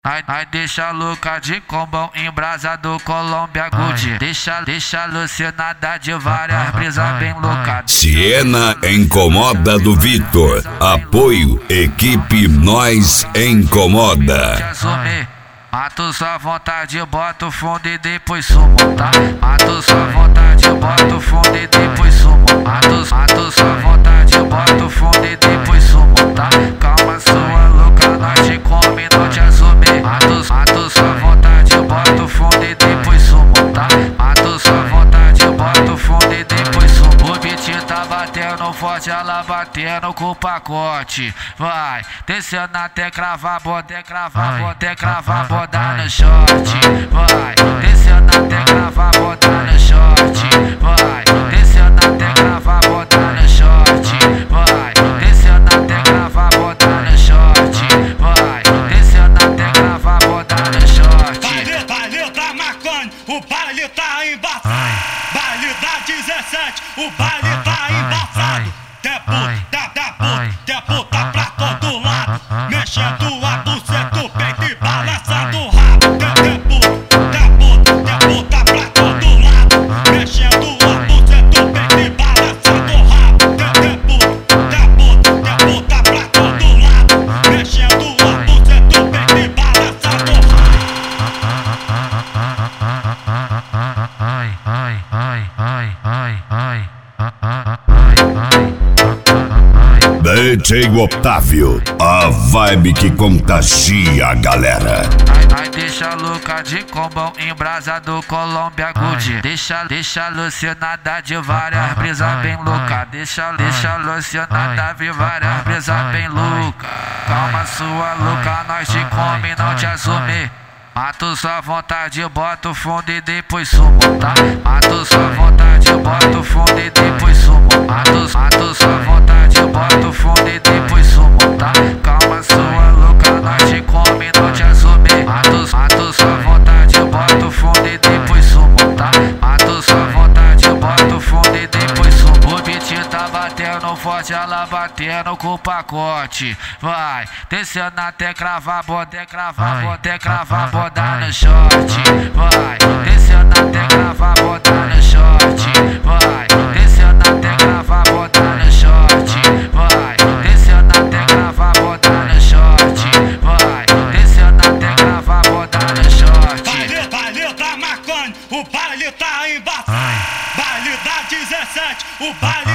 Ai deixa louca de combão embrasado Colômbia Good. Deixa alucinada de várias brisas bem louca. Siena Incomoda do Vitor. Apoio equipe Nós Incomoda. Mato sua vontade, bota o fundo e depois sumo, tá? Mato sua vontade, bota o fundo e depois sumo. Mato sua vontade, bota o fundo e depois sumo, tá? Calma sua louca, nós te come, não te assume. Mato sua vontade, bota o fundo e depois sumo, tá? Mato sua vontade, bota o fundo e depois sumo. O beat tá batendo forte, ela batendo com o pacote. Vai, descendo até cravar, até cravar, botar no short. Vai, descendo até cravar, botar no short. Vai, descendo até cravar, botar no short. Vai, descendo até cravar, botar no short. Vai, descendo até cravar, botar no short. Baile da maconha, o baile tá embaçado. Baile da 17, o baile tá embaçado. Tempo tá pra todo lado, mexendo a buceta, o peito e balançando o rabo. Tempo tá pra todo lado, mexendo a buceta, o peito e balançando o rabo. Tempo tá pra todo lado, mexendo a buceta, o peito e balançando o DJ Otávio, a vibe que contagia a galera. Ai deixa louca de combão embrasado Colômbia Good. Deixa alucinada de várias brisas bem louca. Deixa alucinada de várias brisas bem louca. Calma sua louca, nós te come, não te assume. Mato sua vontade, bota o fundo e depois sumo, tá? Mato sua vontade, bota o fundo e depois sumo. Mato sua vontade, bota o fundo e depois sumo, tá? Calma sua louca, nós te come, não te assume. Mato sua vontade, bota o fundo e depois sumo, tá? Mato sua vontade, bota o fundo e depois sumo. O beat tá batendo forte, ela batendo com o pacote. Vai, descendo até cravar, até cravar, botar no short. Vai, descendo até cravar, botar no short. Vai, descendo até cravar, botar no short. Vai, descendo até cravar, botar no short. Vai, descendo até cravar, botar no short. baile da maconha, o baile tá embaçado. Baile da 17, o baile